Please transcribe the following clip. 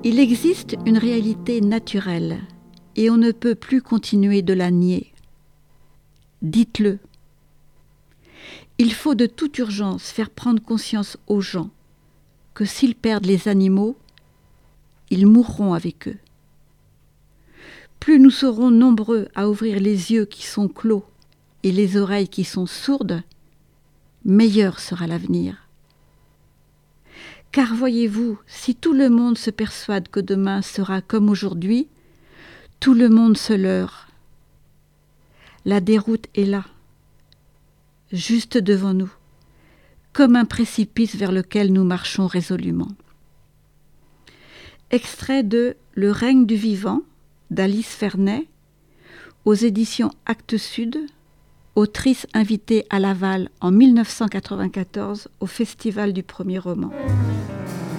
Il existe une réalité naturelle et on ne peut plus continuer de la nier. Dites-le. Il faut de toute urgence faire prendre conscience aux gens que s'ils perdent les animaux, ils mourront avec eux. Plus nous serons nombreux à ouvrir les yeux qui sont clos et les oreilles qui sont sourdes, meilleur sera l'avenir. Car voyez-vous, si tout le monde se persuade que demain sera comme aujourd'hui, tout le monde se leurre. La déroute est là, juste devant nous, comme un précipice vers lequel nous marchons résolument. Extrait de Le règne du vivant d'Alice Ferney, aux éditions Actes Sud, autrice invitée à Laval en 1994 au Festival du premier roman.